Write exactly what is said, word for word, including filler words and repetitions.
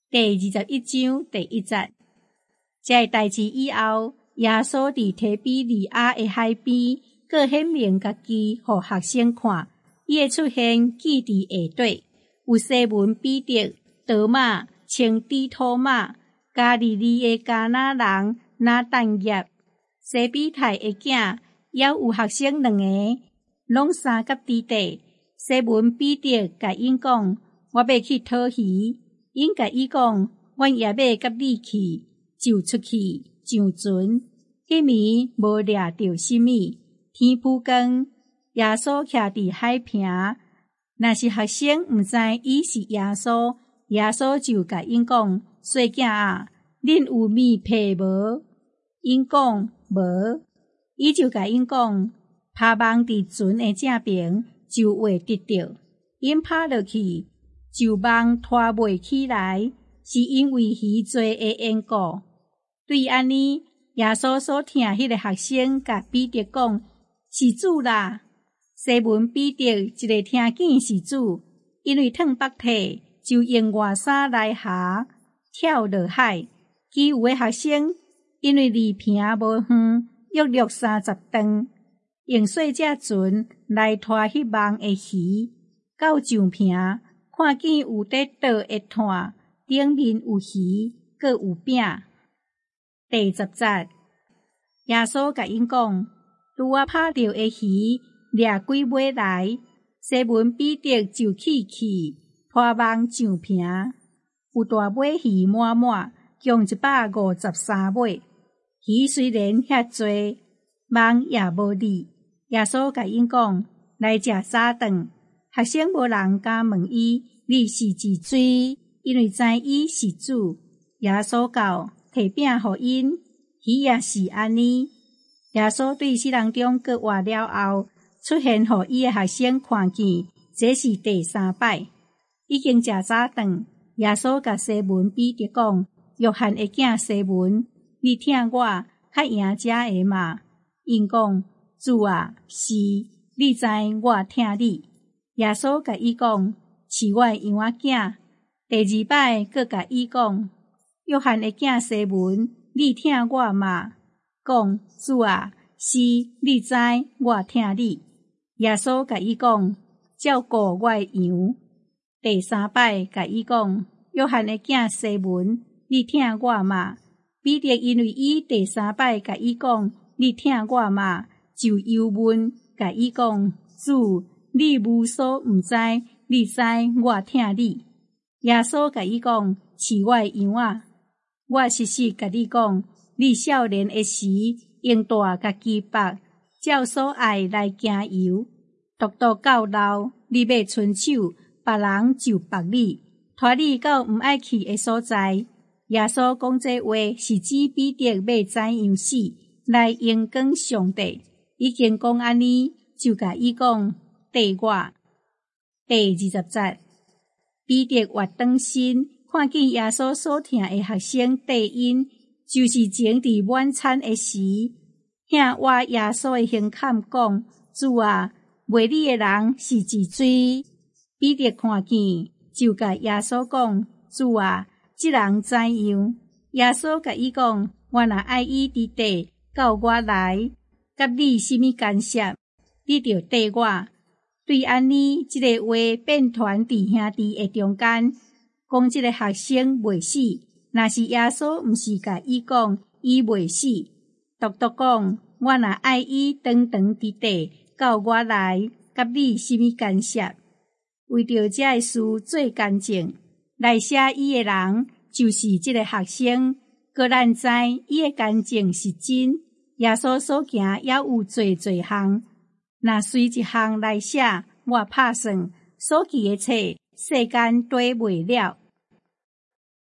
第二十一章第一节，这代志以后，耶稣伫提比利亚的海边，各显明家己，互学生看。伊的出现记伫下底，有西门彼得、多马、称底托马、加利利的迦纳人拿但业、西比泰的囝，也有学生两个，拢三甲伫地。西门彼得甲因讲：“我要去讨鱼。”因甲伊讲：“阮也要甲你去。”就出去上船。迄暝无掠着什么，天晡光，耶稣徛伫海坪。若是学生毋知伊是耶稣，耶稣就甲因讲：“细囝啊，恁有面皮无？”因讲无，伊就甲因讲：“拍网伫船的正边，就会得着。”因拍落去，就网拖袂起来，是因为鱼多的缘故。对安尼，耶稣所听迄个学生甲彼得讲：“是主啦！”西门彼得一个听见是主，因为脱北体，就用外衫来下，跳落海。其余的学生因为离坪无远，约略三十丈，用细只船来拖迄网的鱼，到上坪，看见有在倒的炭，顶面有鱼，阁有饼。第十节，耶稣甲因讲：“拄啊拍着的鱼，掠几尾来。”西门彼得就起去，拖网上坪，有大尾鱼满满，共一百五十三尾。鱼虽然遐多，网也无离。耶稣甲因讲：“来食早顿。”学生无人敢问伊：“你是几水？”因为知伊是主。耶稣到，摕饼互因，鱼也是安尼。耶稣对世人中各活了后，出现互伊的学生看见，这是第三摆。已经食早顿，耶稣甲西门彼得讲：“约翰的囝西门，你听我较赢遮个嘛？”因讲：“主啊，是，你知我听你。”耶稣甲伊讲：“是我的羊仔囝。”第二摆，佮甲伊讲：“约翰的囝西门，你听我嘛？”讲：“主啊，是，你知我听你。”耶稣甲伊讲：“照顾我的羊。”第三摆，甲伊讲：“约翰的囝西门，你听我嘛？”彼得因为伊第三摆甲伊讲：“你听我嘛？”就又问，甲伊讲：“主，你无所毋知，你知我听你。”耶稣甲伊讲：“是我的羊仔，我实实甲你讲，你少年的时，用大家己绑，照所爱来行游，独独到老，你要伸手，别人就绑你，拖你到毋爱去的所在。”耶稣讲这话是指彼得要怎样死，来荣光上帝。已经讲安尼，就甲伊讲：“缀我。”第二十节，彼得活转身，看见耶稣所听的学生缀因，就是前伫晚餐的时，向我耶稣的胸坎讲：“主啊，卖你的人是几水？”彼得看见，就甲耶稣讲：“主啊，这人怎样？”耶稣甲伊讲：“我若爱伊伫地，到我来，甲你什么干涉？你着缀我。”对安尼，这个话变传伫兄弟的中间，讲这个学生未死。若是耶稣毋是甲伊讲伊未死，独独讲我若爱伊长长伫地，到我来，甲你什么干涉？为着这个事做干净，来写伊的人就是这个学生。个咱知伊的干净是真，耶稣所行也有侪侪项。若随一项来写，我拍算所记的册，世间堆袂了。